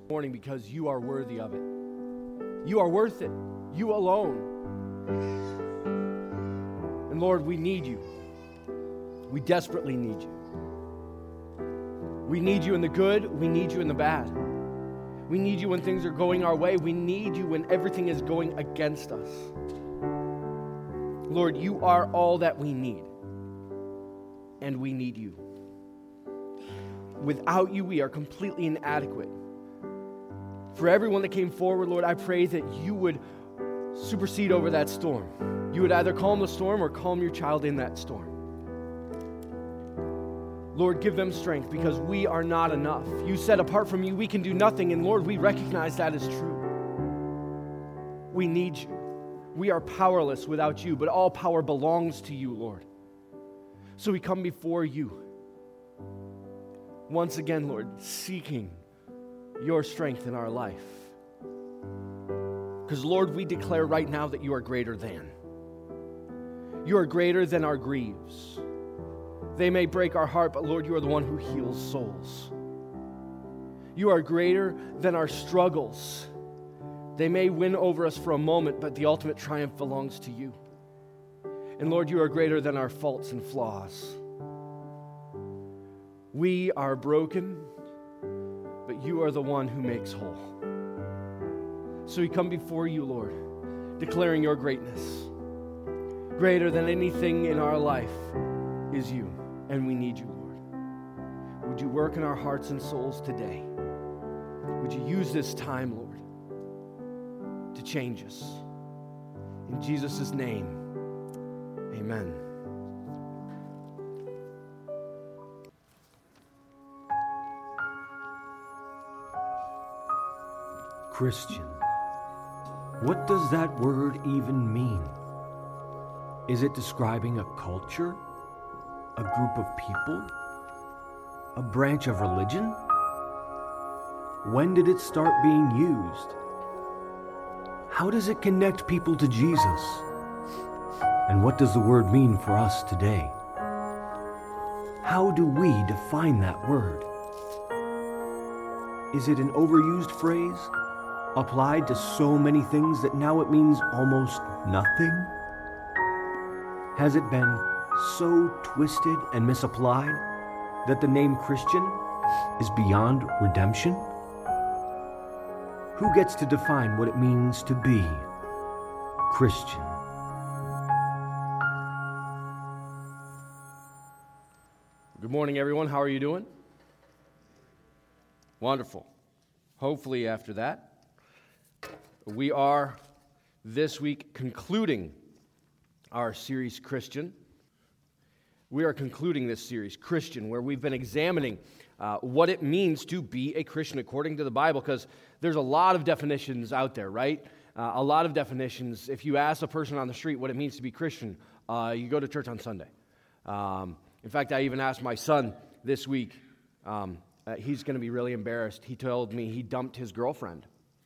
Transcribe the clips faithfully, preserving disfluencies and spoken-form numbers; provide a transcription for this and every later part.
morning because you are worthy of it. You are worth it. You alone. And Lord, we need you. We desperately need you. We need you in the good. We need you in the bad. We need you when things are going our way. We need you when everything is going against us. Lord, you are all that we need. And we need you. Without you, we are completely inadequate. For everyone that came forward, Lord, I pray that you would supersede over that storm. You would either calm the storm or calm your child in that storm. Lord, give them strength because we are not enough. You said apart from you, we can do nothing. And Lord, we recognize that is true. We need you. We are powerless without you, but all power belongs to you, Lord. So we come before you. Once again, Lord, seeking your strength in our life. Because, Lord, we declare right now that you are greater than. You are greater than our griefs. They may break our heart, but Lord, you are the one who heals souls. You are greater than our struggles. They may win over us for a moment, but the ultimate triumph belongs to you. And Lord, you are greater than our faults and flaws. We are broken, but you are the one who makes whole. So we come before you, Lord, declaring your greatness. Greater than anything in our life is you, and we need you, Lord. Would you work in our hearts and souls today? Would you use this time, Lord, to change us? In Jesus' name, amen. Christian. What does that word even mean? Is it describing a culture? A group of people? A branch of religion? When did it start being used? How does it connect people to Jesus? And what does the word mean for us today? How do we define that word? Is it an overused phrase, applied to so many things that now it means almost nothing? Has it been so twisted and misapplied that the name Christian is beyond redemption? Who gets to define what it means to be Christian? Good morning, everyone. How are you doing? Wonderful. Hopefully after that, we are this week concluding our series Christian. We are concluding this series Christian, where we've been examining uh, what it means to be a Christian according to the Bible, because there's a lot of definitions out there, right? Uh, a lot of definitions. If you ask a person on the street what it means to be Christian, uh, you go to church on Sunday. Um, in fact, I even asked my son this week, um, uh, he's going to be really embarrassed. He told me he dumped his girlfriend.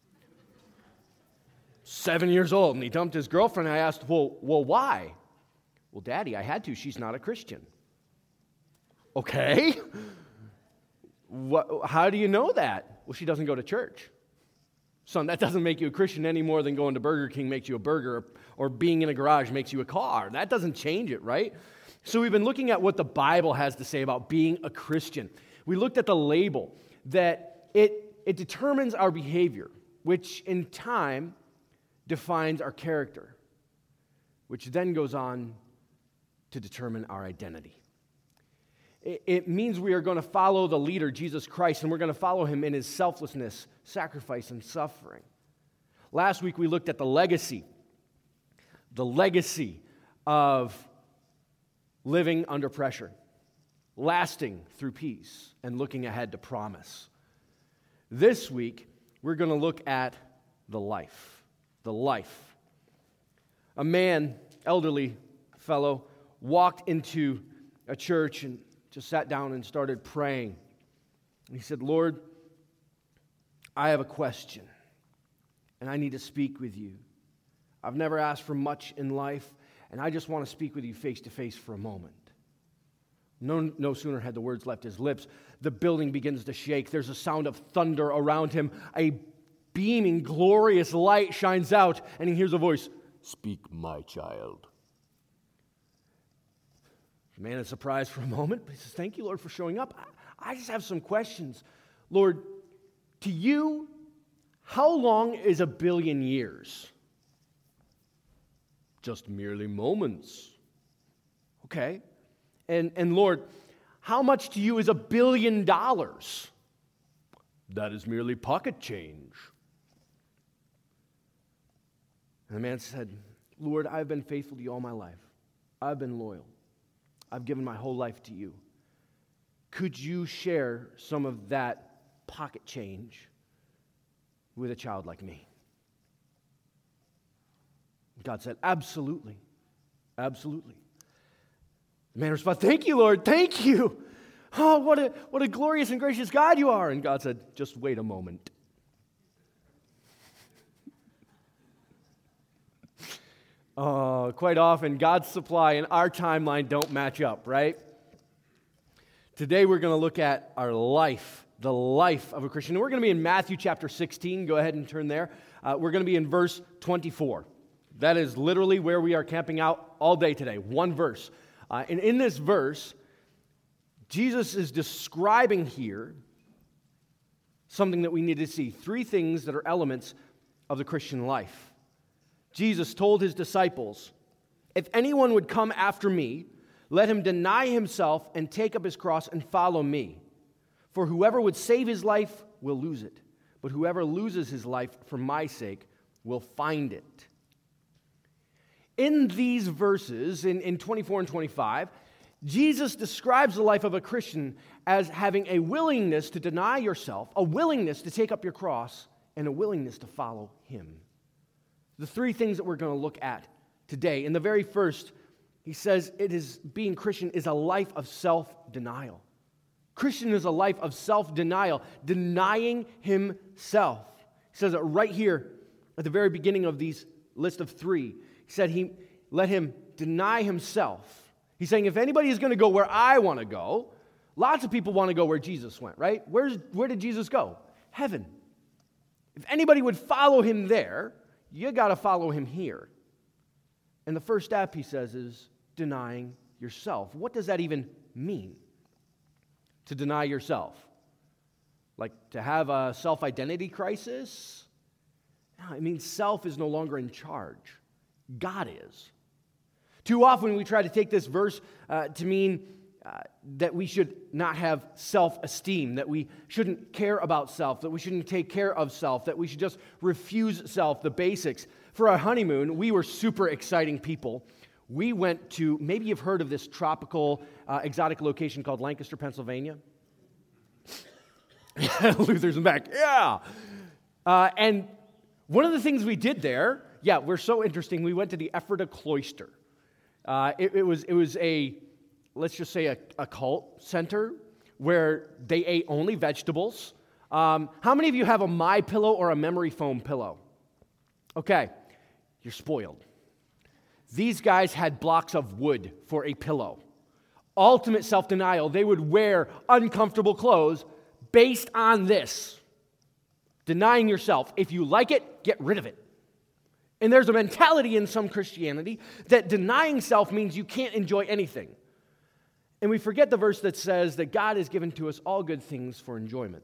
Seven years old, and he dumped his girlfriend. I asked, well, well, why? Well, Daddy, I had to. She's not a Christian. Okay. What, how do you know that? Well, she doesn't go to church. Son, that doesn't make you a Christian any more than going to Burger King makes you a burger, or, or being in a garage makes you a car. That doesn't change it, right? So we've been looking at what the Bible has to say about being a Christian. We looked at the label, that it, it determines our behavior, which in time defines our character, which then goes on to determine our identity. It, it means we are going to follow the leader, Jesus Christ, and we're going to follow him in his selflessness, sacrifice, and suffering. Last week we looked at the legacy, the legacy of living under pressure, lasting through peace, and looking ahead to promise. This week we're going to look at the life. The life. A man, elderly fellow, walked into a church and just sat down and started praying. And he said, Lord, I have a question, and I need to speak with you. I've never asked for much in life, and I just want to speak with you face to face for a moment. No, no sooner had the words left his lips, the building begins to shake. There's a sound of thunder around him. A beaming, glorious light shines out, and he hears a voice, "Speak, my child." The man is surprised for a moment, but he says, "Thank you, Lord, for showing up. I, I just have some questions. Lord, to you, how long is a billion years?" "Just merely moments." "Okay. And, and Lord, how much to you is a billion dollars?" "That is merely pocket change." And the man said, "Lord, I've been faithful to you all my life. I've been loyal. I've given my whole life to you. Could you share some of that pocket change with a child like me?" God said, "Absolutely. Absolutely." The man responded, "Thank you, Lord. Thank you. Oh, what a, what a glorious and gracious God you are." And God said, "Just wait a moment." Uh, quite often, God's supply and our timeline don't match up, right? Today, we're going to look at our life, the life of a Christian. And we're going to be in Matthew chapter sixteen. Go ahead and turn there. Uh, we're going to be in verse twenty-four. That is literally where we are camping out all day today, one verse. Uh, and in this verse, Jesus is describing here something that we need to see. Three things that are elements of the Christian life. Jesus told his disciples, "If anyone would come after me, let him deny himself and take up his cross and follow me. For whoever would save his life will lose it, but whoever loses his life for my sake will find it." In these verses, in, in twenty-four and twenty-five, Jesus describes the life of a Christian as having a willingness to deny yourself, a willingness to take up your cross, and a willingness to follow him. The three things that we're going to look at today. In the very first, he says it is being Christian is a life of self-denial. Christian is a life of self-denial, denying himself. He says it right here at the very beginning of these list of three. He said he let him deny himself. He's saying if anybody is going to go where I want to go, lots of people want to go where Jesus went, right? Where's, where did Jesus go? Heaven. If anybody would follow him there, you got to follow him here. And the first step, he says, is denying yourself. What does that even mean? To deny yourself? Like to have a self-identity crisis? No, it means self is no longer in charge. God is. Too often we try to take this verse uh, to mean uh, that we should not have self-esteem, that we shouldn't care about self, that we shouldn't take care of self, that we should just refuse self, the basics. For our honeymoon, we were super exciting people. We went to, maybe you've heard of this tropical, uh, exotic location called Lancaster, Pennsylvania. Luther's back, yeah. Uh, and one of the things we did there, yeah, we're so interesting. We went to the Ephrata Cloister. Uh, it, it was it was a, let's just say a, a cult center where they ate only vegetables. Um, how many of you have a MyPillow or a memory foam pillow? Okay, you're spoiled. These guys had blocks of wood for a pillow. Ultimate self-denial. They would wear uncomfortable clothes based on this. Denying yourself. If you like it, get rid of it. And there's a mentality in some Christianity that denying self means you can't enjoy anything. And we forget the verse that says that God has given to us all good things for enjoyment.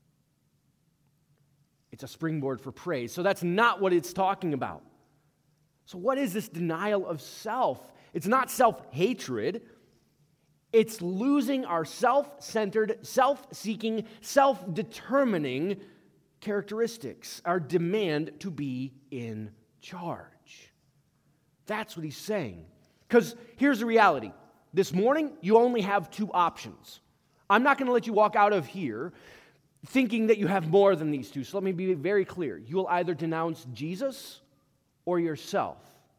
It's a springboard for praise. So that's not what it's talking about. So what is this denial of self? It's not self-hatred. It's losing our self-centered, self-seeking, self-determining characteristics, our demand to be in charge. That's what he's saying. Because here's the reality. This morning, you only have two options. I'm not going to let you walk out of here thinking that you have more than these two. So let me be very clear. You will either denounce Jesus or yourself.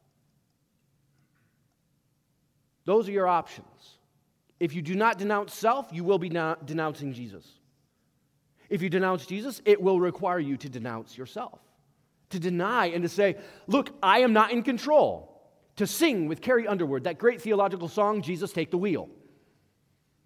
Those are your options. If you do not denounce self, you will be na- denouncing Jesus. If you denounce Jesus, it will require you to denounce yourself. To deny and to say, look, I am not in control. To sing with Carrie Underwood, that great theological song, Jesus Take the Wheel.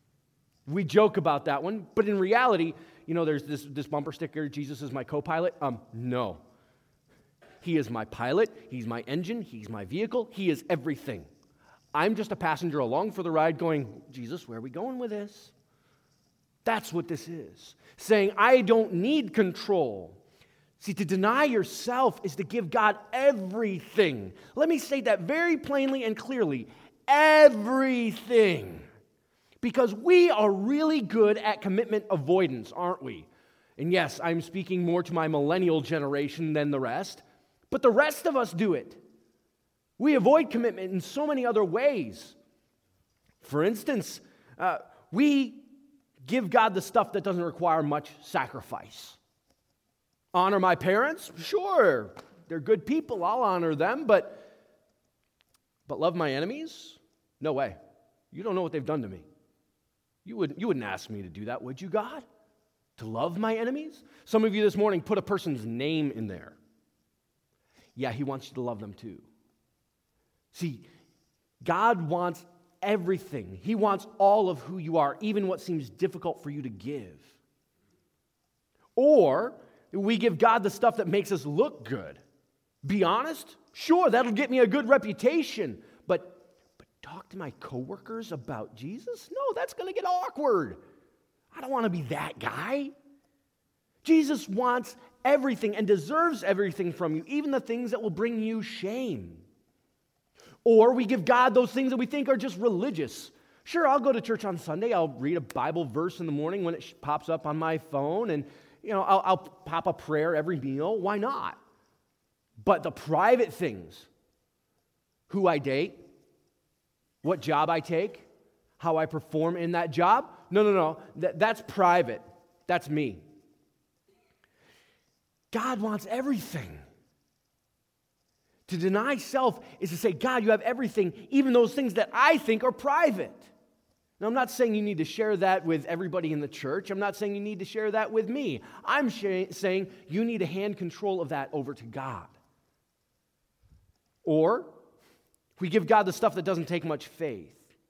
We joke about that one, but in reality, you know, there's this, this bumper sticker, Jesus is my co-pilot. Um, no. He is my pilot, he's my engine, he's my vehicle, he is everything. I'm just a passenger along for the ride going, Jesus, where are we going with this? That's what this is. Saying, I don't need control. See, to deny yourself is to give God everything. Let me say that very plainly and clearly. Everything. Because we are really good at commitment avoidance, aren't we? And yes, I'm speaking more to my millennial generation than the rest, but the rest of us do it. We avoid commitment in so many other ways. For instance, uh, we give God the stuff that doesn't require much sacrifice. Honor my parents? Sure, they're good people, I'll honor them, but, but love my enemies? No way. You don't know what they've done to me. You wouldn't, you wouldn't ask me to do that, would you, God? To love my enemies? Some of you this morning put a person's name in there. Yeah, he wants you to love them too. See, God wants everything. He wants all of who you are, even what seems difficult for you to give. Or we give God the stuff that makes us look good. Be honest? Sure, that'll get me a good reputation, but talk to my coworkers about Jesus? No, that's going to get awkward. I don't want to be that guy. Jesus wants everything and deserves everything from you, even the things that will bring you shame. Or we give God those things that we think are just religious. Sure, I'll go to church on Sunday. I'll read a Bible verse in the morning when it pops up on my phone, and you know, I'll, I'll pop a prayer every meal. Why not? But the private things, who I date, what job I take, how I perform in that job, no, no, no, that, that's private. That's me. God wants everything. To deny self is to say, God, you have everything, even those things that I think are private. Now, I'm not saying you need to share that with everybody in the church. I'm not saying you need to share that with me. I'm sh- saying you need to hand control of that over to God. Or we give God the stuff that doesn't take much faith.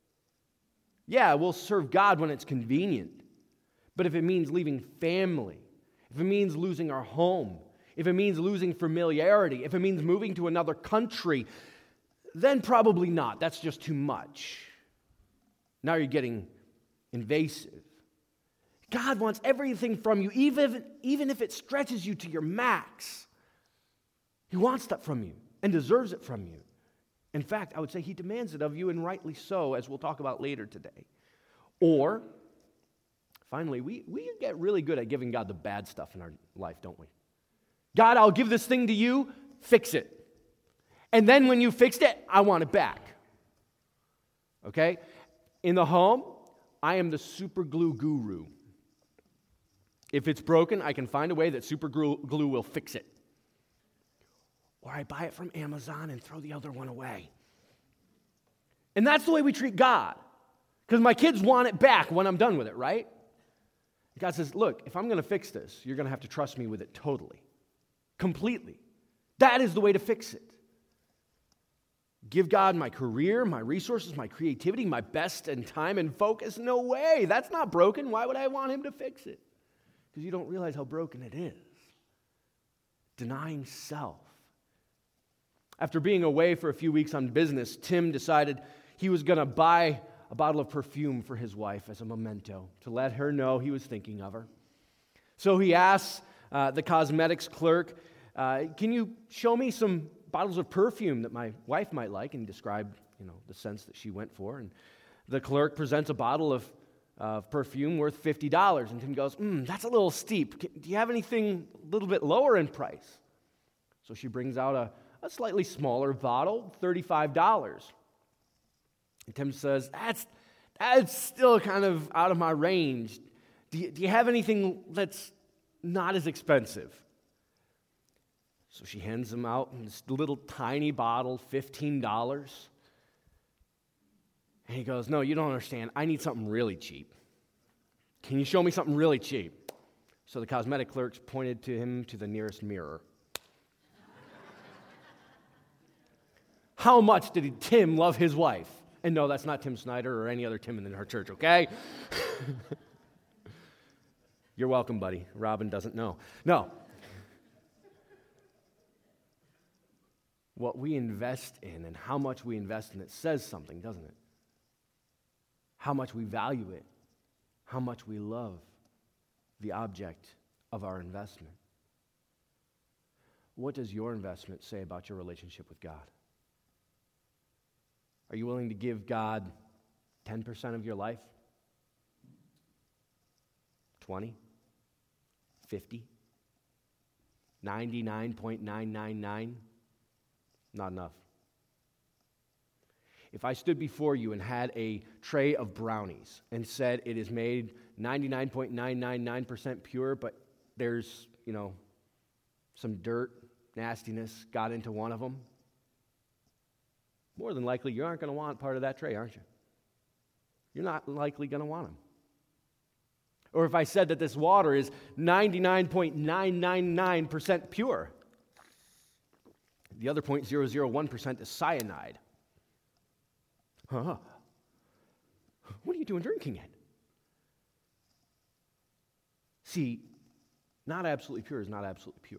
Yeah, we'll serve God when it's convenient. But if it means leaving family, if it means losing our home, if it means losing familiarity, if it means moving to another country, then probably not. That's just too much. Now you're getting invasive. God wants everything from you, even, even if it stretches you to your max. He wants that from you and deserves it from you. In fact, I would say he demands it of you, and rightly so, as we'll talk about later today. Or, finally, we, we get really good at giving God the bad stuff in our life, don't we? God, I'll give this thing to you, fix it. And then when you fixed it, I want it back. Okay? In the home, I am the super glue guru. If it's broken, I can find a way that super glue will fix it. Or I buy it from Amazon and throw the other one away. And that's the way we treat God. Because my kids want it back when I'm done with it, right? God says, look, if I'm going to fix this, you're going to have to trust me with it totally. Completely. That is the way to fix it. Give God my career, my resources, my creativity, my best and time and focus. No way. That's not broken. Why would I want him to fix it? Because you don't realize how broken it is. Denying self. After being away for a few weeks on business, Tim decided he was going to buy a bottle of perfume for his wife as a memento to let her know he was thinking of her. So he asked uh, the cosmetics clerk, uh, can you show me some bottles of perfume that my wife might like? And he described, you know, the scents that she went for. And the clerk presents a bottle of uh, perfume worth fifty dollars. And Tim goes, mm, that's a little steep. Do you have anything a little bit lower in price? So she brings out a A slightly smaller bottle, thirty-five dollars. And Tim says, that's, that's still kind of out of my range. Do you, do you have anything that's not as expensive? So she hands him out this little tiny bottle, fifteen dollars. And he goes, no, you don't understand. I need something really cheap. Can you show me something really cheap? So the cosmetic clerks pointed to him to the nearest mirror. How much did Tim love his wife? And no, that's not Tim Snyder or any other Tim in our church, okay? You're welcome, buddy. Robin doesn't know. No. What we invest in and how much we invest in it says something, doesn't it? How much we value it, how much we love the object of our investment. What does your investment say about your relationship with God? Are you willing to give God ten percent of your life? twenty? fifty? ninety-nine point nine nine nine? Not enough. If I stood before you and had a tray of brownies and said it is made ninety-nine point nine nine nine percent pure, but there's, you know, some dirt, nastiness got into one of them, more than likely you aren't going to want part of that tray, aren't you? You're not likely going to want them. Or if I said that this water is ninety-nine point nine nine nine percent pure, the other zero point zero zero one percent is cyanide. Huh. What are you doing drinking it? See, not absolutely pure is not absolutely pure.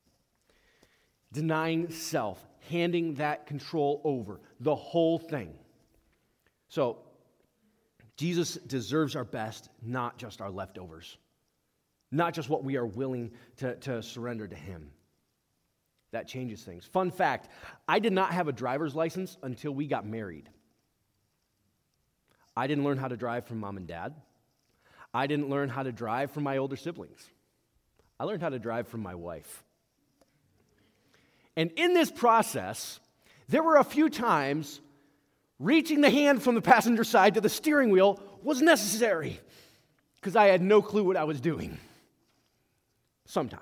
Denying self, handing that control over, the whole thing. So, Jesus deserves our best, not just our leftovers. Not just what we are willing to, to surrender to Him. That changes things. Fun fact, I did not have a driver's license until we got married. I didn't learn how to drive from mom and dad. I didn't learn how to drive from my older siblings. I learned how to drive from my wife. And in this process, there were a few times reaching the hand from the passenger side to the steering wheel was necessary because I had no clue what I was doing. Sometimes.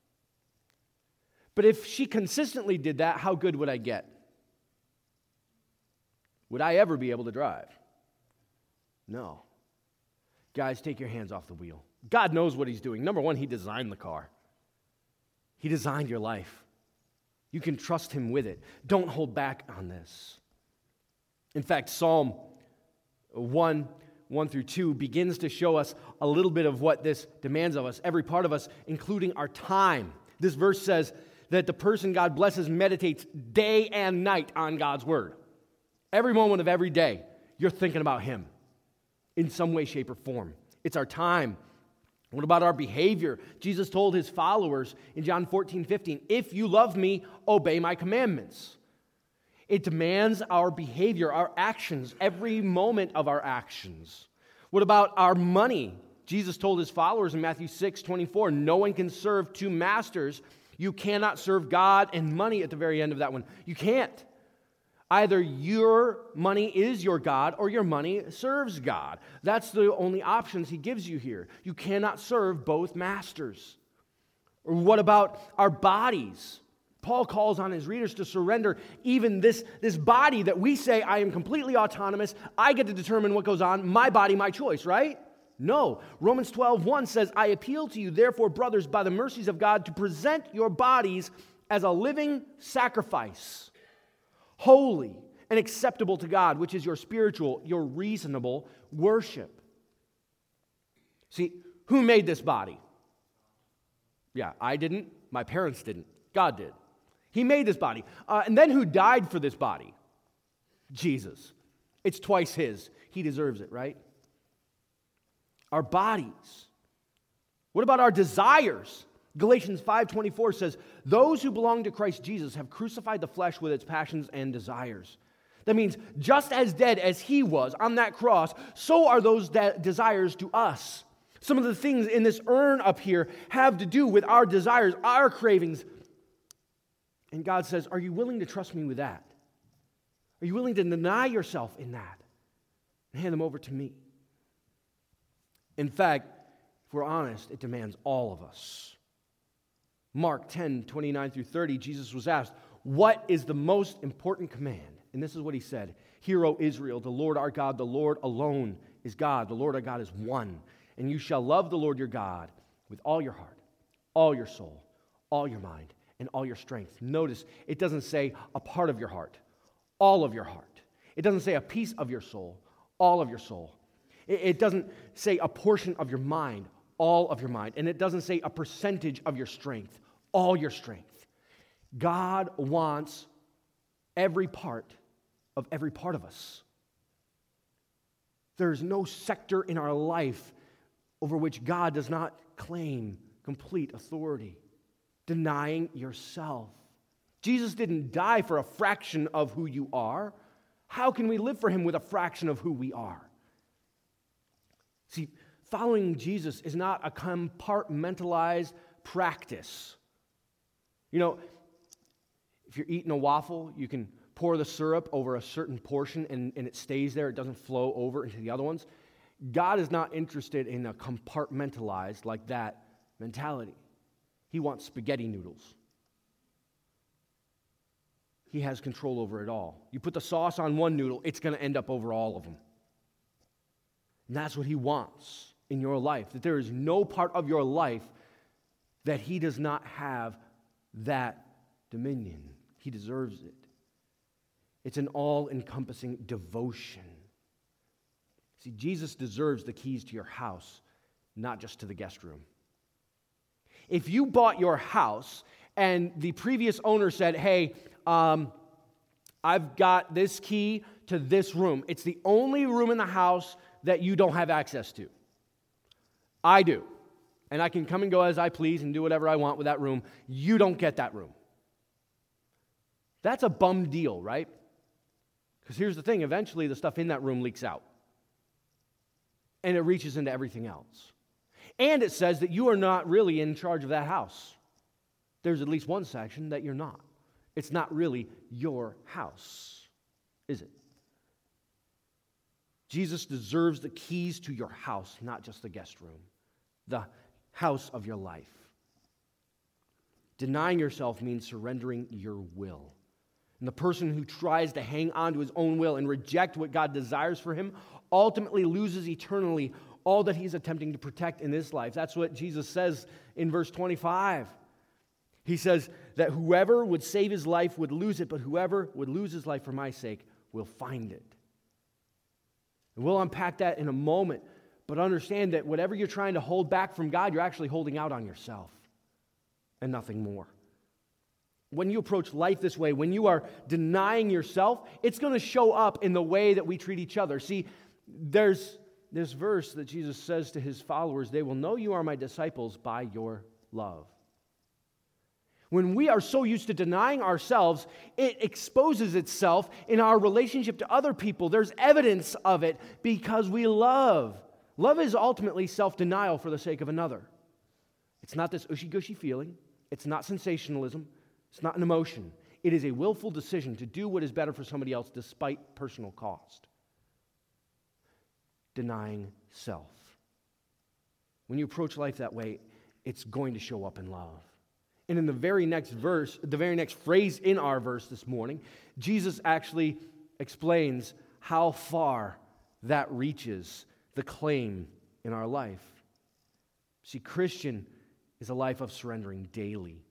But if she consistently did that, how good would I get? Would I ever be able to drive? No. Guys, take your hands off the wheel. God knows what He's doing. Number one, He designed the car. He designed your life. You can trust Him with it. Don't hold back on this. In fact, Psalm one, one through two begins to show us a little bit of what this demands of us, every part of us, including our time. This verse says that the person God blesses meditates day and night on God's word. Every moment of every day, you're thinking about Him in some way, shape, or form. It's our time. What about our behavior? Jesus told His followers in John fourteen, fifteen, if you love me, obey my commandments. It demands our behavior, our actions, every moment of our actions. What about our money? Jesus told His followers in Matthew six, twenty-four, no one can serve two masters. You cannot serve God and money at the very end of that one. You can't. Either your money is your God or your money serves God. That's the only options He gives you here. You cannot serve both masters. Or what about our bodies? Paul calls on his readers to surrender even this, this body that we say, I am completely autonomous. I get to determine what goes on. My body, my choice, right? No. Romans twelve, one says, I appeal to you, therefore, brothers, by the mercies of God, to present your bodies as a living sacrifice, holy and acceptable to God, which is your spiritual, your reasonable worship. See, who made this body? Yeah, I didn't. My parents didn't. God did. He made this body. Uh, and then who died for this body? Jesus. It's twice His. He deserves it, right? Our bodies. What about our desires? Galatians five twenty-four says, those who belong to Christ Jesus have crucified the flesh with its passions and desires. That means just as dead as He was on that cross, so are those de- desires to us. Some of the things in this urn up here have to do with our desires, our cravings. And God says, are you willing to trust me with that? Are you willing to deny yourself in that and hand them over to me? In fact, if we're honest, it demands all of us. Mark ten, twenty-nine through thirty, Jesus was asked, what is the most important command? And this is what He said, hear, O Israel, the Lord our God, the Lord alone is God. The Lord our God is one. And you shall love the Lord your God with all your heart, all your soul, all your mind, and all your strength. Notice, it doesn't say a part of your heart, all of your heart. It doesn't say a piece of your soul, all of your soul. It, it doesn't say a portion of your mind, all of your mind. And it doesn't say a percentage of your strength, all your strength. God wants every part of every part of us. There's no sector in our life over which God does not claim complete authority. Denying yourself. Jesus didn't die for a fraction of who you are. How can we live for him with a fraction of who we are? See, following Jesus is not a compartmentalized practice. You know, if you're eating a waffle, you can pour the syrup over a certain portion and, and it stays there. It doesn't flow over into the other ones. God is not interested in a compartmentalized like that mentality. He wants spaghetti noodles. He has control over it all. You put the sauce on one noodle, it's going to end up over all of them. And that's what he wants in your life, that there is no part of your life that he does not have that dominion. He deserves it. It's an all-encompassing devotion. See, Jesus deserves the keys to your house, not just to the guest room. If you bought your house and the previous owner said, hey, um, I've got this key to this room. It's the only room in the house that you don't have access to. I do. And I can come and go as I please and do whatever I want with that room. You don't get that room. That's a bum deal, right? Because here's the thing. Eventually, the stuff in that room leaks out. And it reaches into everything else. And it says that you are not really in charge of that house. There's at least one section that you're not. It's not really your house, is it? Jesus deserves the keys to your house, not just the guest room, the house of your life. Denying yourself means surrendering your will. And the person who tries to hang on to his own will and reject what God desires for him ultimately loses eternally all that he's attempting to protect in this life. That's what Jesus says in verse twenty-five. He says that whoever would save his life would lose it, but whoever would lose his life for my sake will find it. And we'll unpack that in a moment, but understand that whatever you're trying to hold back from God, you're actually holding out on yourself and nothing more. When you approach life this way, when you are denying yourself, it's going to show up in the way that we treat each other. See, there's this verse that Jesus says to his followers, they will know you are my disciples by your love. When we are so used to denying ourselves, it exposes itself in our relationship to other people. There's evidence of it because we love. Love is ultimately self-denial for the sake of another. It's not this ushy-gushy feeling. It's not sensationalism. It's not an emotion. It is a willful decision to do what is better for somebody else despite personal cost. Denying self. When you approach life that way, it's going to show up in love. And in the very next verse, the very next phrase in our verse this morning, Jesus actually explains how far that reaches the claim in our life. See, Christian is a life of surrendering daily.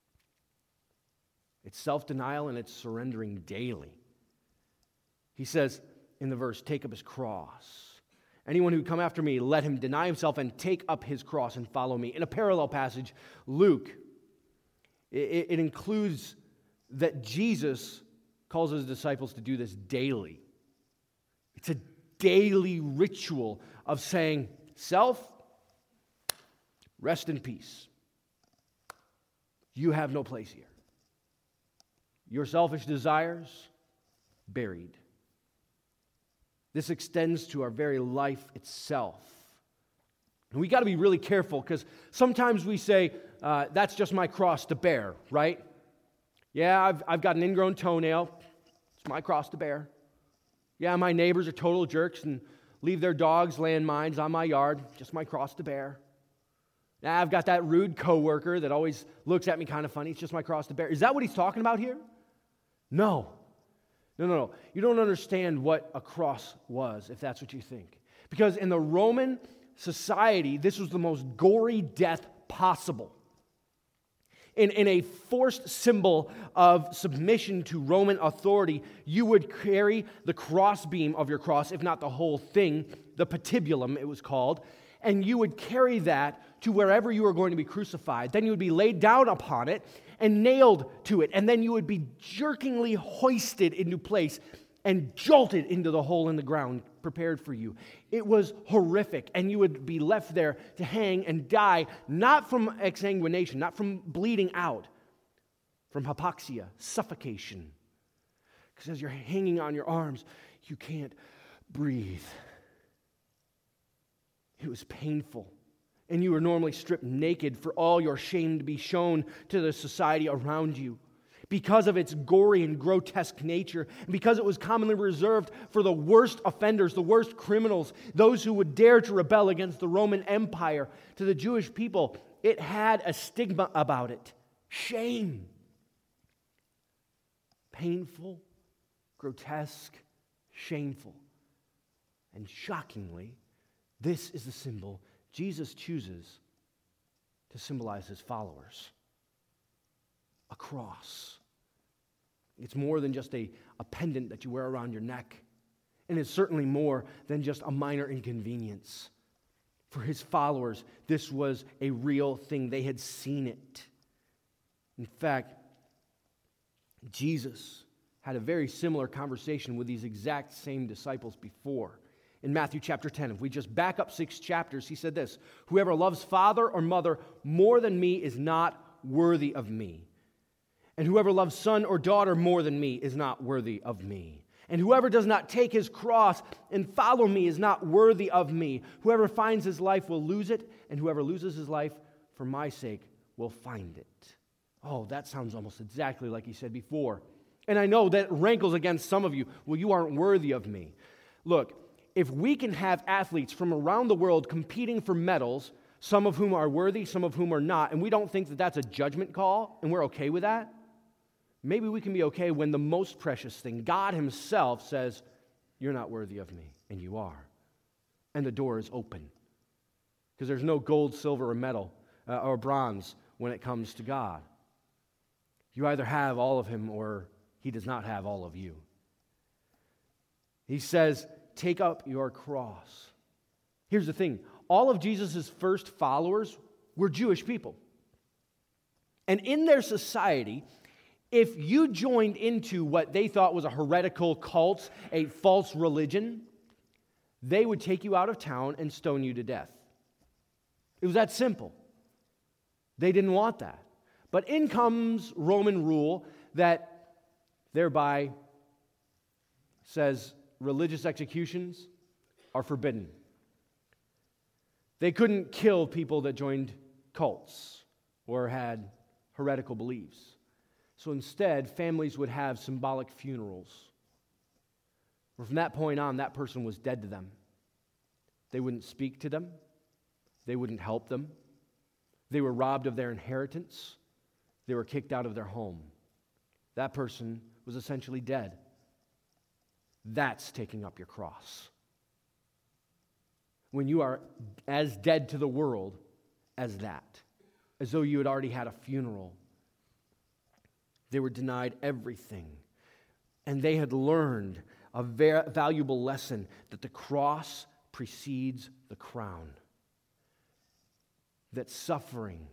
It's self-denial and it's surrendering daily. He says in the verse, take up his cross. Anyone who come after me, let him deny himself and take up his cross and follow me. In a parallel passage, Luke, it, it includes that Jesus calls his disciples to do this daily. It's a daily ritual of saying, self, rest in peace. You have no place here. Your selfish desires, buried. This extends to our very life itself. And we got to be really careful because sometimes we say, uh, that's just my cross to bear, right? Yeah, I've, I've got an ingrown toenail. It's my cross to bear. Yeah, my neighbors are total jerks and leave their dogs laying mines on my yard. Just my cross to bear. Now, I've got that rude coworker that always looks at me kind of funny. It's just my cross to bear. Is that what he's talking about here? No. No, no, no. You don't understand what a cross was, if that's what you think. Because in the Roman society, this was the most gory death possible. In, in a forced symbol of submission to Roman authority, you would carry the crossbeam of your cross, if not the whole thing, the patibulum it was called, and you would carry that to wherever you were going to be crucified. Then you would be laid down upon it and nailed to it, and then you would be jerkingly hoisted into place and jolted into the hole in the ground prepared for you. It was horrific, and you would be left there to hang and die, not from exsanguination, not from bleeding out, from hypoxia, suffocation. Because as you're hanging on your arms, you can't breathe. It was painful. And you were normally stripped naked for all your shame to be shown to the society around you. Because of its gory and grotesque nature, and because it was commonly reserved for the worst offenders, the worst criminals, those who would dare to rebel against the Roman Empire, to the Jewish people, it had a stigma about it. Shame. Painful, grotesque, shameful. And shockingly, this is the symbol Jesus chooses to symbolize his followers. A cross. It's more than just a, a pendant that you wear around your neck. And it's certainly more than just a minor inconvenience. For his followers, this was a real thing. They had seen it. In fact, Jesus had a very similar conversation with these exact same disciples before. In Matthew chapter ten, if we just back up six chapters, he said this: "Whoever loves father or mother more than me is not worthy of me. And whoever loves son or daughter more than me is not worthy of me. And whoever does not take his cross and follow me is not worthy of me. Whoever finds his life will lose it, and whoever loses his life for my sake will find it." Oh, that sounds almost exactly like he said before. And I know that rankles against some of you. Well, you aren't worthy of me. Look, if we can have athletes from around the world competing for medals, some of whom are worthy, some of whom are not, and we don't think that that's a judgment call, and we're okay with that, maybe we can be okay when the most precious thing, God himself, says, "You're not worthy of me," and you are. And the door is open. Because there's no gold, silver, or metal, uh, or bronze when it comes to God. You either have all of him or he does not have all of you. He says, take up your cross. Here's the thing. All of Jesus' first followers were Jewish people. And in their society, if you joined into what they thought was a heretical cult, a false religion, they would take you out of town and stone you to death. It was that simple. They didn't want that. But in comes Roman rule that thereby says religious executions are forbidden. They couldn't kill people that joined cults or had heretical beliefs. So instead, families would have symbolic funerals. From that point on, that person was dead to them. They wouldn't speak to them. They wouldn't help them. They were robbed of their inheritance. They were kicked out of their home. That person was essentially dead. That's taking up your cross. When you are as dead to the world as that, as though you had already had a funeral. They were denied everything. And they had learned a very valuable lesson that the cross precedes the crown. That suffering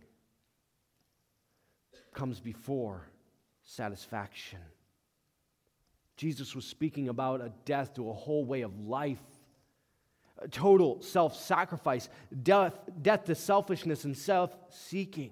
comes before satisfaction. Jesus was speaking about a death to a whole way of life, a total self-sacrifice, death, death to selfishness and self-seeking.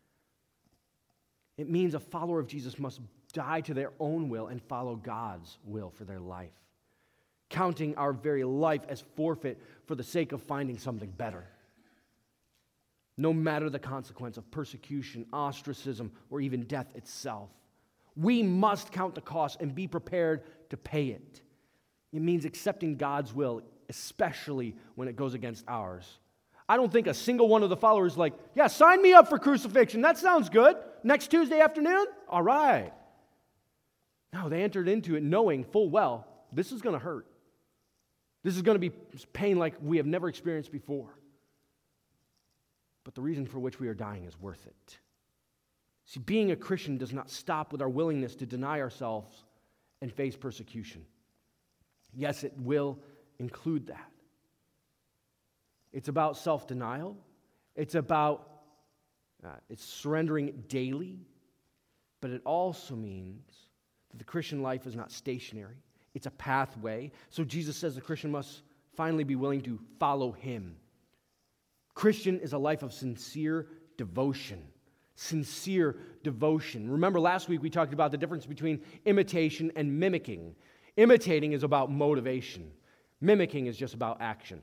It means a follower of Jesus must die to their own will and follow God's will for their life, counting our very life as forfeit for the sake of finding something better. No matter the consequence of persecution, ostracism, or even death itself. We must count the cost and be prepared to pay it. It means accepting God's will, especially when it goes against ours. I don't think a single one of the followers is like, yeah, sign me up for crucifixion. That sounds good. Next Tuesday afternoon? All right. No, they entered into it knowing full well, this is going to hurt. This is going to be pain like we have never experienced before. But the reason for which we are dying is worth it. See, being a Christian does not stop with our willingness to deny ourselves and face persecution. Yes, it will include that. It's about self-denial. It's about uh, it's surrendering daily. But it also means that the Christian life is not stationary. It's a pathway. So Jesus says the Christian must finally be willing to follow him. Christian is a life of sincere devotion. Sincere devotion. Remember last week we talked about the difference between imitation and mimicking. Imitating is about motivation. Mimicking is just about action.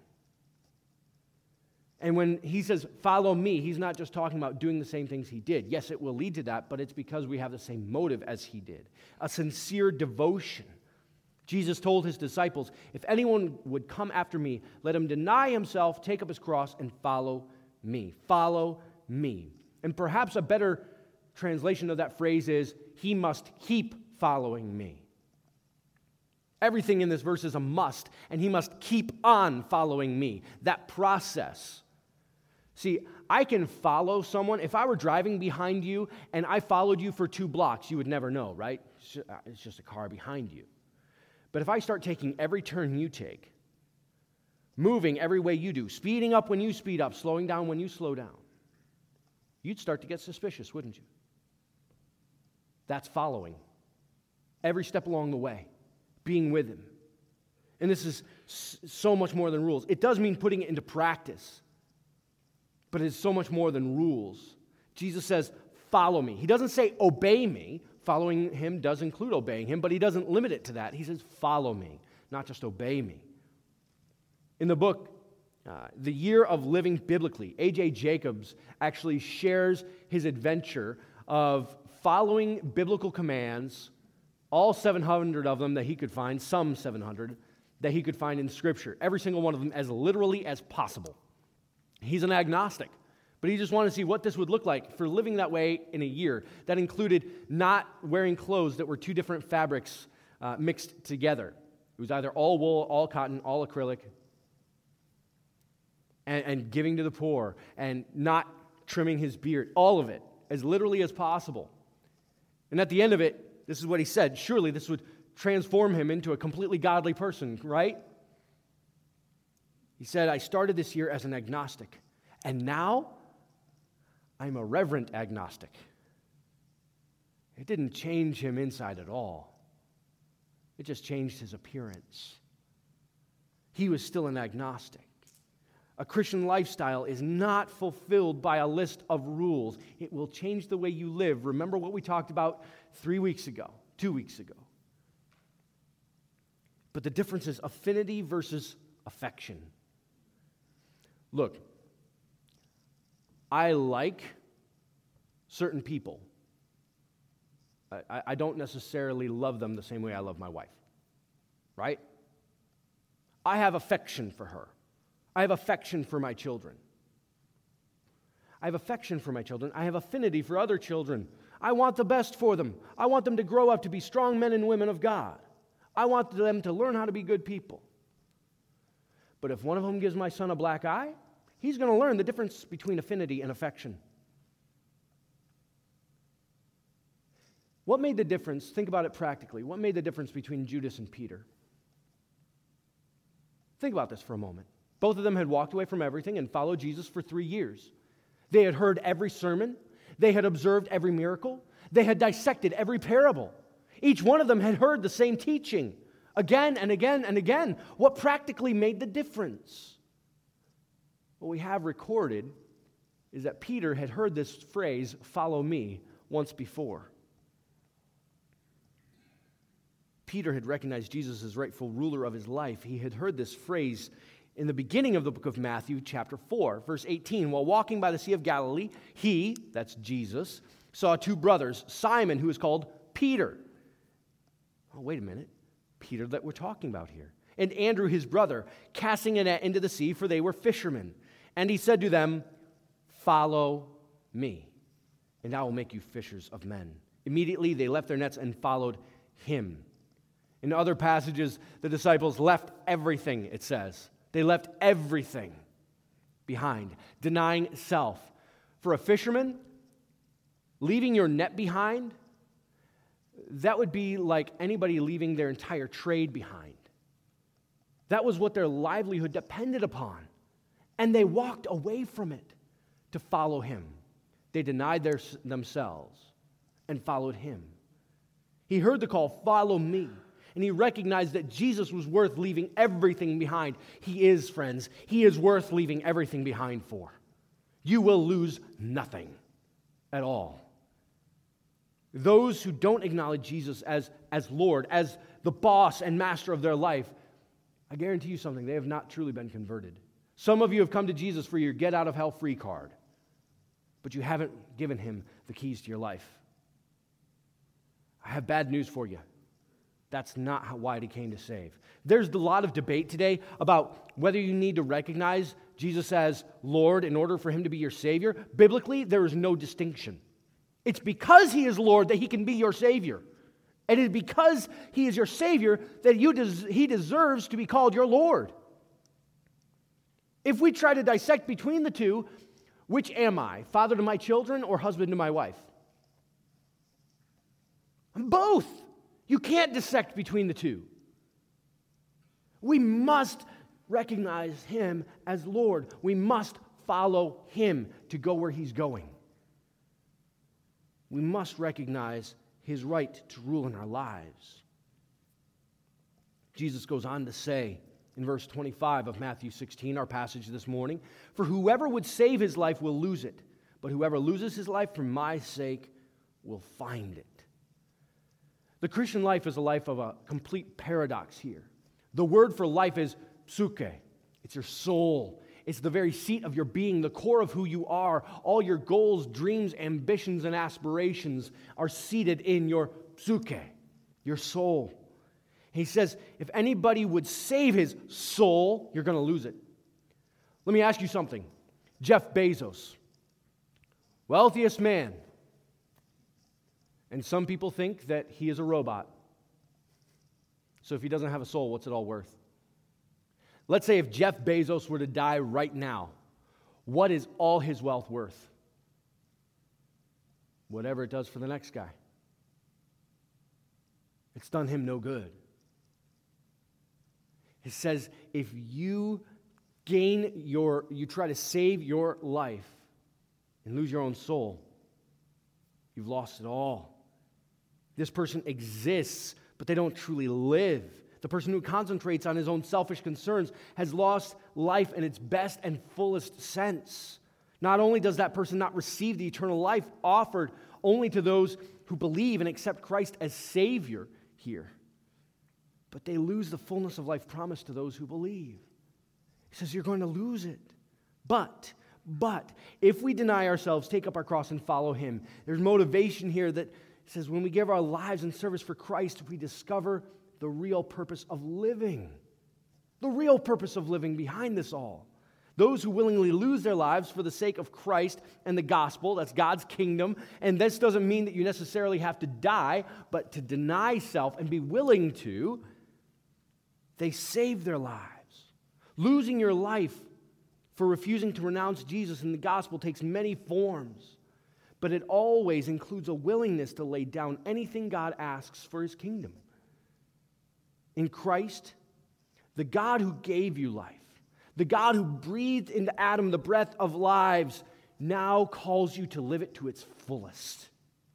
And when he says, follow me, he's not just talking about doing the same things he did. Yes, it will lead to that, but it's because we have the same motive as he did. A sincere devotion. Jesus told his disciples, if anyone would come after me, let him deny himself, take up his cross, and follow me. Follow me. And perhaps a better translation of that phrase is, he must keep following me. Everything in this verse is a must, and he must keep on following me. That process. See, I can follow someone. If I were driving behind you and I followed you for two blocks, you would never know, right? It's just a car behind you. But if I start taking every turn you take, moving every way you do, speeding up when you speed up, slowing down when you slow down, you'd start to get suspicious, wouldn't you? That's following. Every step along the way, being with him. And this is so much more than rules. It does mean putting it into practice, but it's so much more than rules. Jesus says, follow me. He doesn't say, obey me. Following him does include obeying him, but he doesn't limit it to that. He says, follow me, not just obey me. In the book, uh, The Year of Living Biblically, A J Jacobs actually shares his adventure of following biblical commands, all seven hundred of them that he could find, some seven hundred, that he could find in Scripture. Every single one of them as literally as possible. He's an agnostic, but he just wanted to see what this would look like for living that way in a year. That included not wearing clothes that were two different fabrics uh, mixed together. It was either all wool, all cotton, all acrylic, and, and giving to the poor, and not trimming his beard. All of it, as literally as possible. And at the end of it, this is what he said. Surely this would transform him into a completely godly person, right? He said, I started this year as an agnostic, and now I'm a reverent agnostic. It didn't change him inside at all. It just changed his appearance. He was still an agnostic. A Christian lifestyle is not fulfilled by a list of rules. It will change the way you live. Remember what we talked about three weeks ago, two weeks ago. But the difference is affinity versus affection. Look, I like certain people. I, I don't necessarily love them the same way I love my wife, right? I have affection for her. I have affection for my children. I have affection for my children. I have affinity for other children. I want the best for them. I want them to grow up to be strong men and women of God. I want them to learn how to be good people. But if one of them gives my son a black eye, he's going to learn the difference between affinity and affection. What made the difference? Think about it practically. What made the difference between Judas and Peter? Think about this for a moment. Both of them had walked away from everything and followed Jesus for three years. They had heard every sermon. They had observed every miracle. They had dissected every parable. Each one of them had heard the same teaching again and again and again. What practically made the difference? What we have recorded is that Peter had heard this phrase, follow me, once before. Peter had recognized Jesus as rightful ruler of his life. He had heard this phrase in the beginning of the book of Matthew, chapter four, verse eighteen. While walking by the Sea of Galilee, he, that's Jesus, saw two brothers, Simon, who is called Peter. Oh, wait a minute. Peter that we're talking about here. And Andrew, his brother, casting a net into the sea, for they were fishermen. And he said to them, follow me, and I will make you fishers of men. Immediately they left their nets and followed him. In other passages, the disciples left everything, it says. They left everything behind, denying self. For a fisherman, Leaving your net behind, that would be like anybody leaving their entire trade behind. That was what their livelihood depended upon. And they walked away from it to follow him. They denied their, themselves and followed him. He heard the call, follow me. And he recognized that Jesus was worth leaving everything behind. He is, friends. He is worth leaving everything behind for. You will lose nothing at all. Those who don't acknowledge Jesus as, as Lord, as the boss and master of their life, I guarantee you something, they have not truly been converted. Some of you have come to Jesus for your get-out-of-hell-free card, but you haven't given him the keys to your life. I have bad news for you. That's not how, why he came to save. There's a lot of debate today about whether you need to recognize Jesus as Lord in order for him to be your Savior. Biblically, there is no distinction. It's because he is Lord that he can be your Savior. And it is because he is your Savior that you des- he deserves to be called your Lord. If we try to dissect between the two, which am I? Father to my children or husband to my wife? I'm both. You can't dissect between the two. We must recognize him as Lord. We must follow him to go where he's going. We must recognize his right to rule in our lives. Jesus goes on to say in verse twenty-five of Matthew sixteen, our passage this morning, for whoever would save his life will lose it, but whoever loses his life for my sake will find it. The Christian life is a life of a complete paradox here. The word for life is psyche. It's your soul. It's the very seat of your being, the core of who you are. All your goals, dreams, ambitions, and aspirations are seated in your psyche, your soul. He says, if anybody would save his soul, you're going to lose it. Let me ask you something. Jeff Bezos, wealthiest man. And some people think that he is a robot. So if he doesn't have a soul, what's it all worth? Let's say if Jeff Bezos were to die right now, what is all his wealth worth? Whatever it does for the next guy. It's done him no good. It says if you gain your, you try to save your life and lose your own soul, you've lost it all. This person exists, but they don't truly live. The person who concentrates on his own selfish concerns has lost life in its best and fullest sense. Not only does that person not receive the eternal life offered only to those who believe and accept Christ as Savior here, but they lose the fullness of life promised to those who believe. He says you're going to lose it. But, but, if we deny ourselves, take up our cross and follow him, there's motivation here that says when we give our lives in service for Christ, we discover the real purpose of living. The real purpose of living behind this all. Those who willingly lose their lives for the sake of Christ and the gospel, that's God's kingdom. And this doesn't mean that you necessarily have to die, but to deny self and be willing to, they save their lives. Losing your life for refusing to renounce Jesus and the gospel takes many forms, but it always includes a willingness to lay down anything God asks for his kingdom. In Christ, the God who gave you life, the God who breathed into Adam the breath of lives, now calls you to live it to its fullest.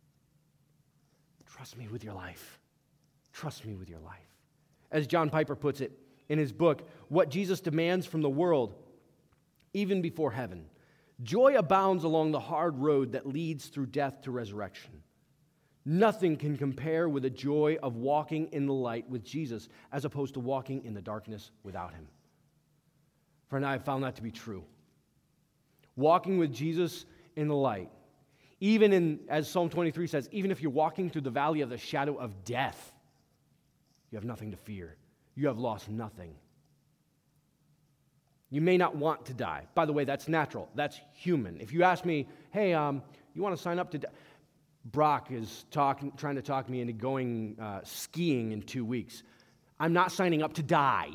Trust me with your life. Trust me with your life. As John Piper puts it in his book, What Jesus Demands from the World, even before heaven, joy abounds along the hard road that leads through death to resurrection. Nothing can compare with the joy of walking in the light with Jesus as opposed to walking in the darkness without him. Friend, I have found that to be true. Walking with Jesus in the light, even in, as Psalm twenty-three says, even if you're walking through the valley of the shadow of death, you have nothing to fear. You have lost nothing. You may not want to die. By the way, that's natural. That's human. If you ask me, hey, um, you want to sign up to die? Brock is talking, trying to talk me into going uh, skiing in two weeks. I'm not signing up to die.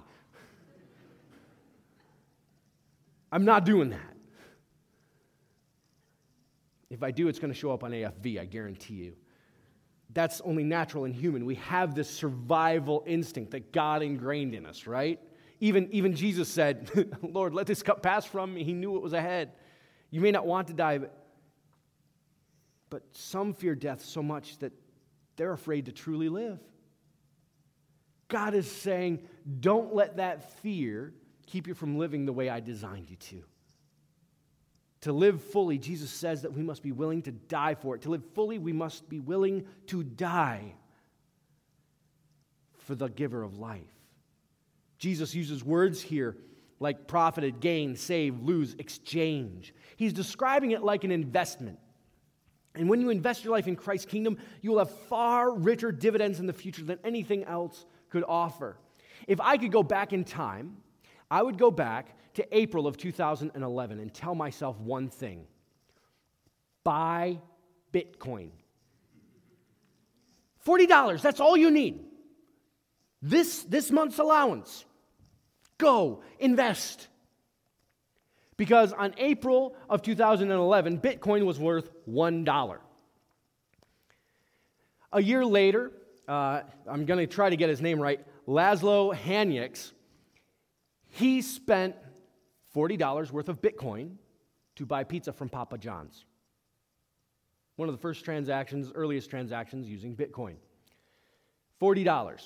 I'm not doing that. If I do, it's going to show up on A F V, I guarantee you. That's only natural and human. We have this survival instinct that God ingrained in us, right? Even, even Jesus said, Lord, let this cup pass from me. He knew it was ahead. You may not want to die, but, but some fear death so much that they're afraid to truly live. God is saying, don't let that fear keep you from living the way I designed you to. To live fully, Jesus says that we must be willing to die for it. To live fully, we must be willing to die for the giver of life. Jesus uses words here like profited, gain, save, lose, exchange. He's describing it like an investment. And when you invest your life in Christ's kingdom, you will have far richer dividends in the future than anything else could offer. If I could go back in time, I would go back to April of two thousand eleven and tell myself one thing. Buy Bitcoin. forty dollars, that's all you need. This, this month's allowance. Go, invest. Because on April of two thousand eleven, Bitcoin was worth one dollar. A year later, uh, I'm going to try to get his name right, Laszlo Hanyecks, he spent forty dollars worth of Bitcoin to buy pizza from Papa John's. One of the first transactions, earliest transactions using Bitcoin. forty dollars.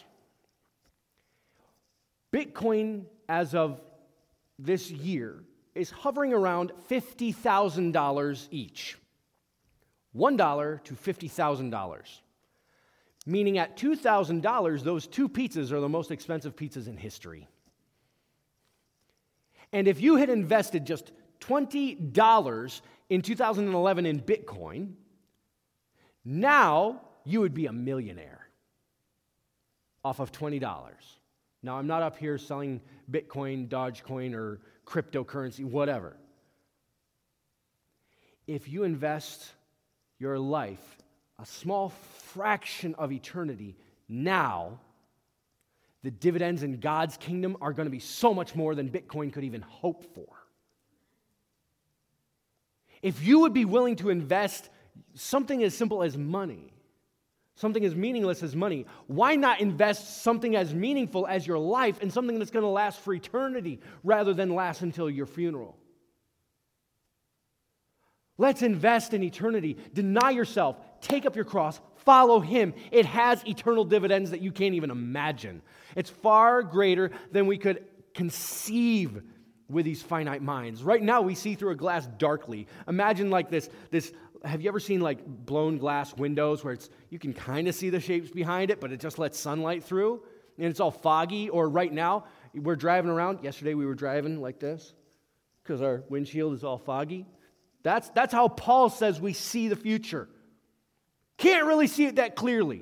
Bitcoin, as of this year, is hovering around fifty thousand dollars each. one dollar to fifty thousand dollars. Meaning at two thousand dollars, those two pizzas are the most expensive pizzas in history. And if you had invested just twenty dollars in two thousand eleven in Bitcoin, now you would be a millionaire off of twenty dollars. Now, I'm not up here selling Bitcoin, Dogecoin, or cryptocurrency, whatever. If you invest your life, a small fraction of eternity, now, the dividends in God's kingdom are going to be so much more than Bitcoin could even hope for. If you would be willing to invest something as simple as money, something as meaningless as money, why not invest something as meaningful as your life and something that's going to last for eternity rather than last until your funeral? Let's invest in eternity. Deny yourself. Take up your cross. Follow Him. It has eternal dividends that you can't even imagine. It's far greater than we could conceive with these finite minds. Right now, we see through a glass darkly. Imagine like this, this have you ever seen like blown glass windows where it's you can kind of see the shapes behind it, but it just lets sunlight through, and it's all foggy? Or right now, we're driving around. Yesterday, we were driving like this because our windshield is all foggy. That's, that's how Paul says we see the future. Can't really see it that clearly.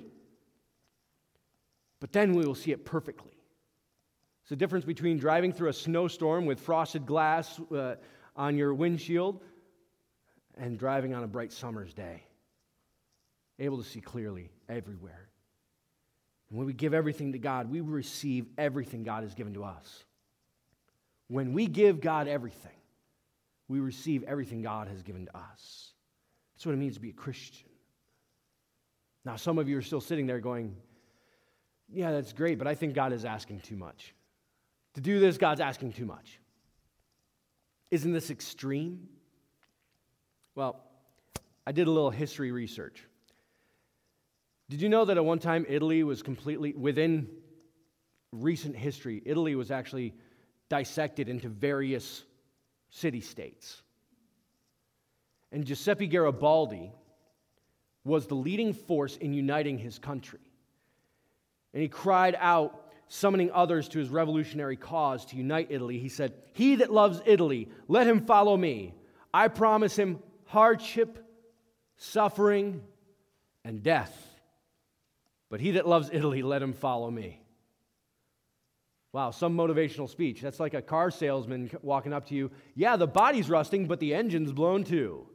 But then we will see it perfectly. It's the difference between driving through a snowstorm with frosted glass uh, on your windshield and driving on a bright summer's day. Able to see clearly everywhere. And when we give everything to God, we receive everything God has given to us. When we give God everything, we receive everything God has given to us. That's what it means to be a Christian. Now, some of you are still sitting there going, yeah, that's great, but I think God is asking too much. To do this, God's asking too much. Isn't this extreme? Well, I did a little history research. Did you know that at one time Italy was completely, within recent history, Italy was actually dissected into various city-states? And Giuseppe Garibaldi was the leading force in uniting his country. And he cried out, summoning others to his revolutionary cause to unite Italy. He said, "He that loves Italy, let him follow me. I promise him hardship, suffering, and death. But he that loves Italy, let him follow me." Wow, some motivational speech. That's like a car salesman walking up to you. Yeah, the body's rusting, but the engine's blown too.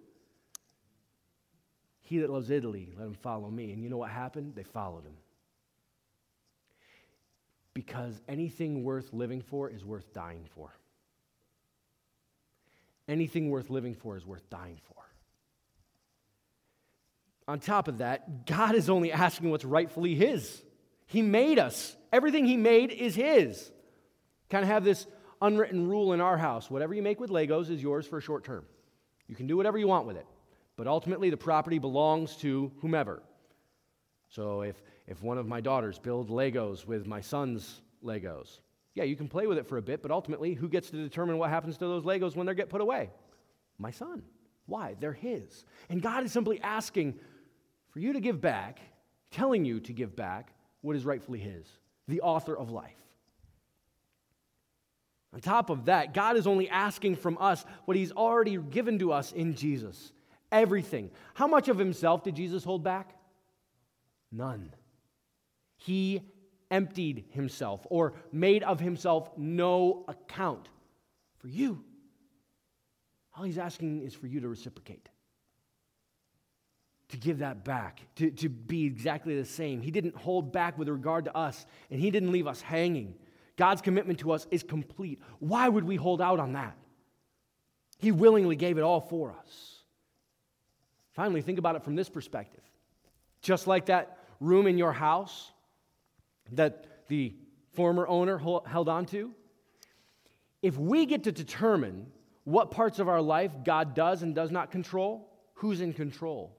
He that loves Italy, let him follow me. And you know what happened? They followed him. Because anything worth living for is worth dying for. Anything worth living for is worth dying for. On top of that, God is only asking what's rightfully His. He made us. Everything He made is His. Kind of have this unwritten rule in our house. Whatever you make with Legos is yours for a short term. You can do whatever you want with it. But ultimately, the property belongs to whomever. So if, if one of my daughters builds Legos with my son's Legos, yeah, you can play with it for a bit, but ultimately, who gets to determine what happens to those Legos when they get put away? My son. Why? They're his. And God is simply asking for you to give back, telling you to give back what is rightfully His, the author of life. On top of that, God is only asking from us what He's already given to us in Jesus. Everything. How much of Himself did Jesus hold back? None. He emptied Himself or made of Himself no account for you. All He's asking is for you to reciprocate, to give that back, to, to be exactly the same. He didn't hold back with regard to us, and He didn't leave us hanging. God's commitment to us is complete. Why would we hold out on that? He willingly gave it all for us. Finally, think about it from this perspective. Just like that room in your house that the former owner held on to, if we get to determine what parts of our life God does and does not control, who's in control?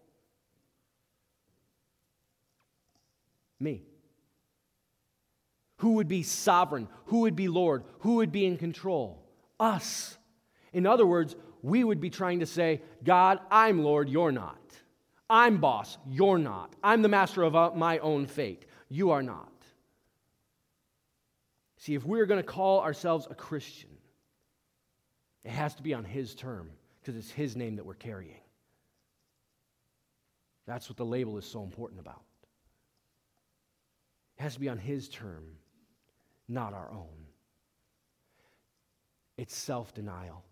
Me. Who would be sovereign? Who would be Lord? Who would be in control? Us. In other words, we would be trying to say, God, I'm Lord, you're not. I'm boss, you're not. I'm the master of my own fate. You are not. See, if we're going to call ourselves a Christian, it has to be on His term, because it's His name that we're carrying. That's what the label is so important about. It has to be on His term, not our own. It's self-denial.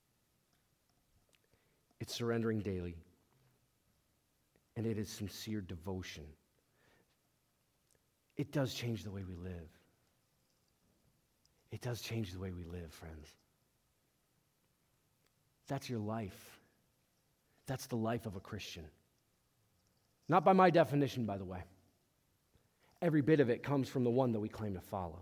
It's surrendering daily. And it is sincere devotion. It does change the way we live. It does change the way we live, friends. That's your life. That's the life of a Christian. Not by my definition, by the way. Every bit of it comes from the one that we claim to follow.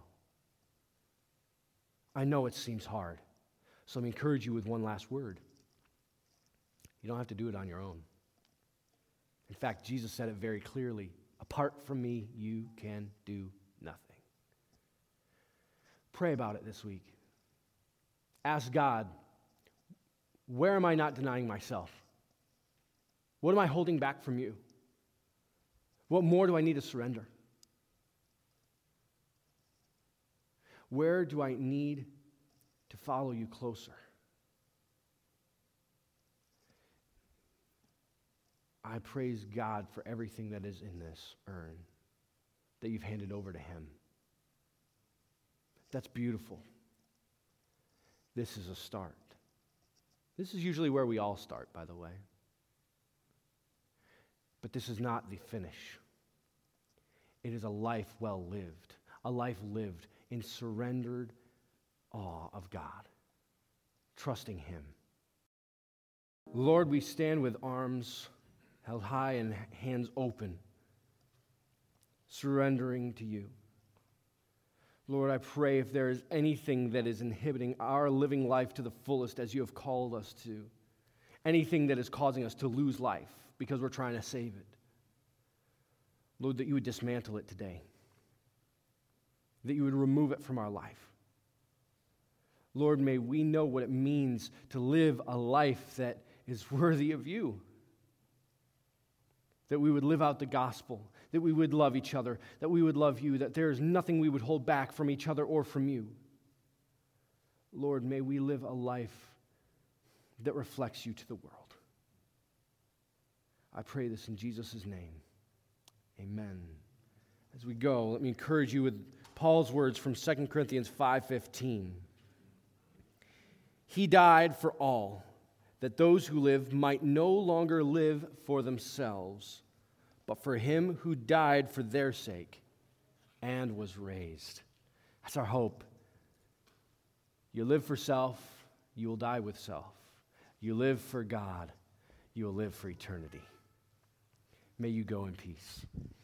I know it seems hard, so let me encourage you with one last word. You don't have to do it on your own. In fact, Jesus said it very clearly. Apart from me, you can do nothing. Pray about it this week. Ask God, where am I not denying myself? What am I holding back from you? What more do I need to surrender? Where do I need to follow you closer? I praise God for everything that is in this urn that you've handed over to Him. That's beautiful. This is a start. This is usually where we all start, by the way. But this is not the finish. It is a life well lived, a life lived in surrendered awe of God, trusting Him. Lord, we stand with arms held high and hands open, surrendering to you. Lord, I pray if there is anything that is inhibiting our living life to the fullest as you have called us to, anything that is causing us to lose life because we're trying to save it, Lord, that you would dismantle it today, that you would remove it from our life. Lord, may we know what it means to live a life that is worthy of you, that we would live out the gospel, that we would love each other, that we would love you, that there is nothing we would hold back from each other or from you. Lord, may we live a life that reflects you to the world. I pray this in Jesus' name. Amen. As we go, let me encourage you with Paul's words from Second Corinthians five fifteen. He died for all, that those who live might no longer live for themselves, but for him who died for their sake and was raised. That's our hope. You live for self, you will die with self. You live for God, you will live for eternity. May you go in peace.